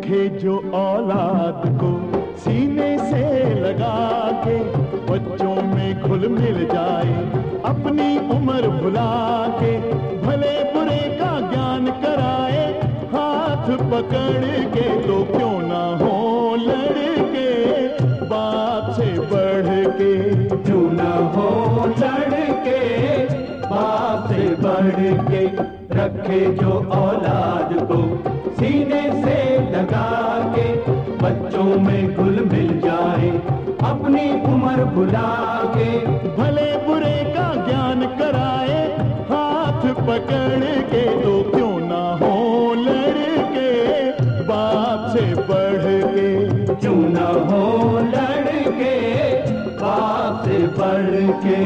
रखे जो औलाद को सीने से लगा के, बच्चों में घुल मिल जाए अपनी उम्र भुला के, भले बुरे का ज्ञान कराए हाथ पकड़ के, तो क्यों ना हो लड़के बाप से बढ़ के, क्यों ना हो लड़के बाप से बढ़ के, रखे जो औलाद को सीने से लगा के, बच्चों में घुल मिल जाए अपनी उम्र भुला के, भले बुरे का ज्ञान कराए हाथ पकड़ के, तो क्यों ना हो लड़के बाप से बढ़ के, क्यों ना हो लड़के बाप से बढ़ के।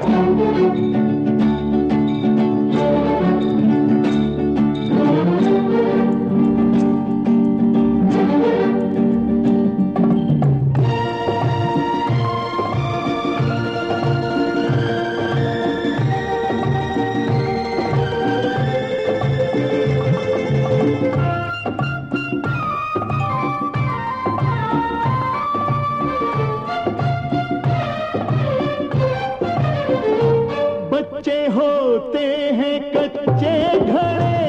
बच्चे होते हैं कच्चे घड़े,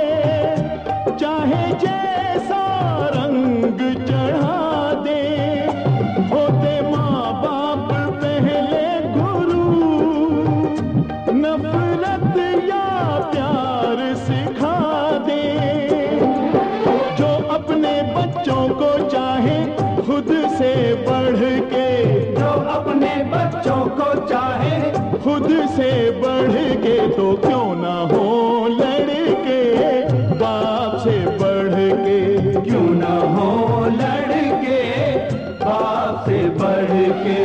चाहे जैसा रंग चढ़ा दे, होते माँ बाप पहले गुरु, नफरत या प्यार सिखा दे, जो अपने बच्चों को चाहे खुद से बढ़ के, जो अपने बच्चों को चाहे खुद से बढ़ के, तो क्यों ना हो लड़के बाप से बढ़ के, क्यों ना हो लड़के बाप से बढ़ के।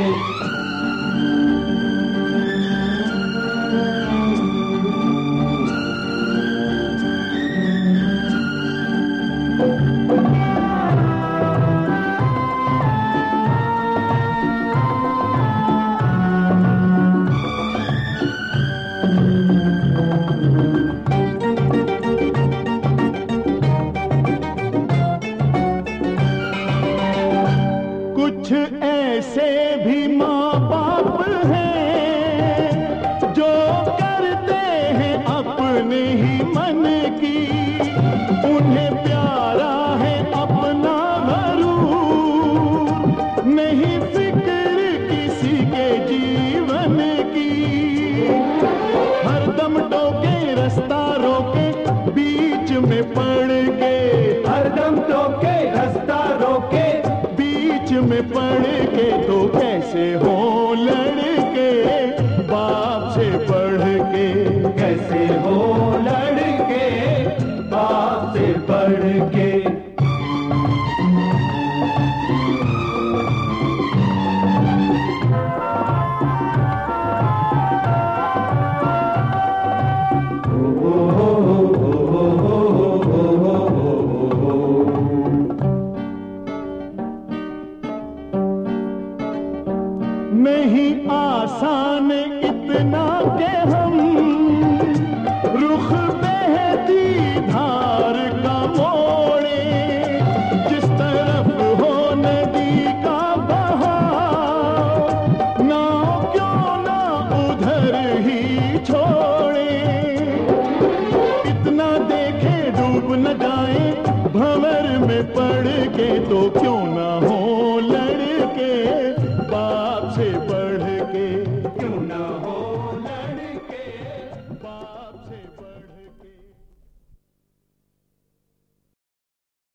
कुछ ऐसे भी माँ बाप हैं जो करते हैं अपने ही मन की, उन्हें प्यारा है अपना गरूर, नहीं फिक्र किसी के जीवन की, हरदम टोके रास्ता रोके बीच में पड़ के, हरदम टोके रास्ता रोके बीच में पड़ के, तो कैसे हो लड़के बाप से बढ़ के, कैसे हो लड़के बाप से बढ़ के। नहीं आसान इतना के हम रुख बहती धार का मोड़े, जिस तरफ हो नदी का बहाव, नाव क्यों ना उधर ही छोड़े, इतना देखे डूब न जाए भंवर में पड़ के, तो क्यों ना हो लड़के बाप से